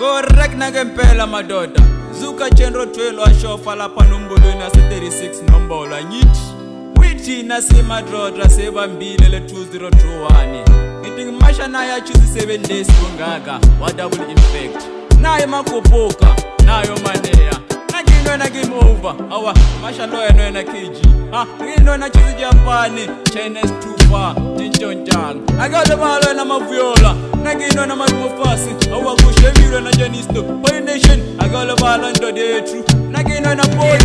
Correct ngempela madoda. Zuka Chenro 12 washofa lapha nombolo nase 36 nombolo ngithi. Withi nasi madroda sebambile le 2021. Ngithi ngimasha naye achuze 7 days kungaka wa double infect. Naye makopoka, nayo maneya. Nakino na game over. Awa masha lo yena KG. Ngino na chuze Japan, China is too far. Tinjonjang. Agale malo na maviola. Nakino na magofasi. Awa kushemiro na Janisto. Boy nation. Agale malo ndo de true. Nakino na poli.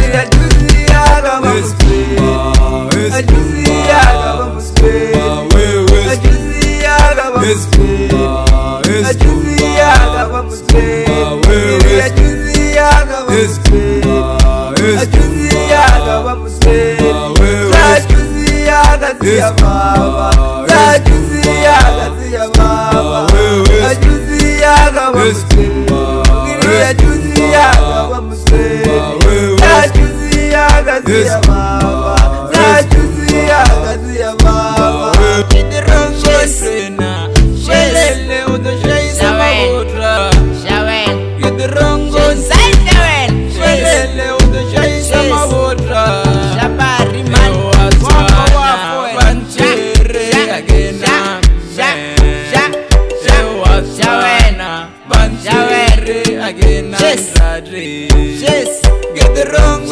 Get the wrong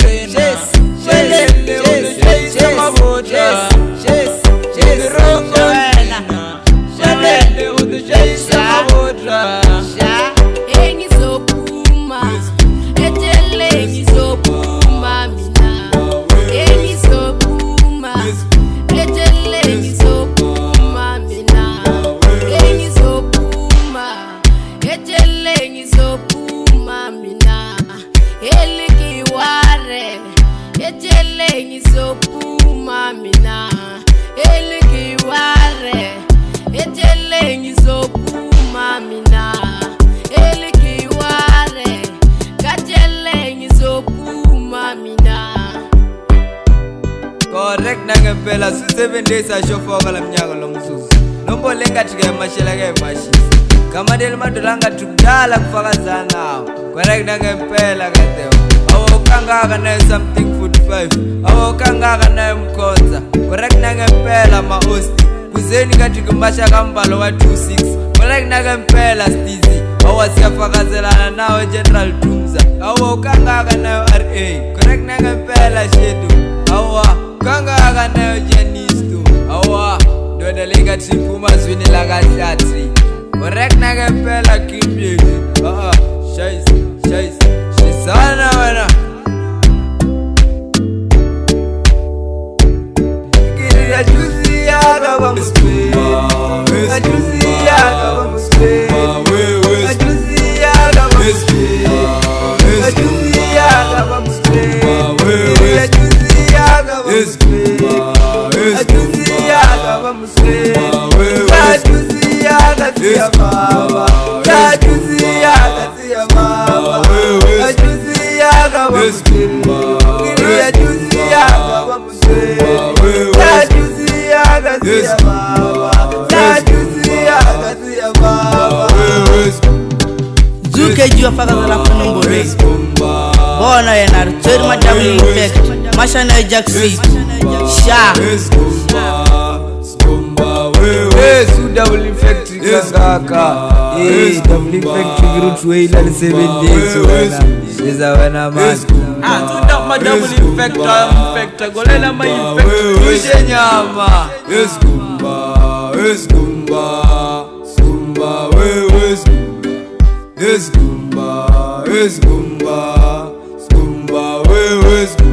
correct nangempela 7 days ashofoka lamnyaka lomzuzu nombo lengathi ke mashela ke mashisa kamadeli madolanga tukudala kufakazana nawo correct nangempela kadewo awokangaka nayo something 45 awokangaka nayo mkhonza correct nangempela ma host kuzeni kathi kumasha kambalo wa 26 correct nangempela stizi awasiyafakazelana nawe General Dumza awokangaka nayo RA correct nangempela shedu awa kangaka nayo Janisto awa ndoda lenga triphuma zwini la kaHlatsi correct nangempela kimbi shayis shisana wena kiriya juzi ya baba muspe juzi ya baba muspe juzi ya baba muspe juzi ya baba muspe kiriya juzi ya baba muspe juzi ya baba muspe juzi ya katia baba juzi ya katia baba juzi ya baba muspe kiriya juzi ya baba muspe juzi ya katia baba juzi ya katia baba Zuke jua fakazala kunombo rei Bona yena Rutweri ma double infect Masha na Jaxi Sha Su double infect kangaka double infect Rutweri la 7 days wana Sheza wana man Tuta ma double infect Golela ma infect Tushe nyama Skumba Skumba, wewe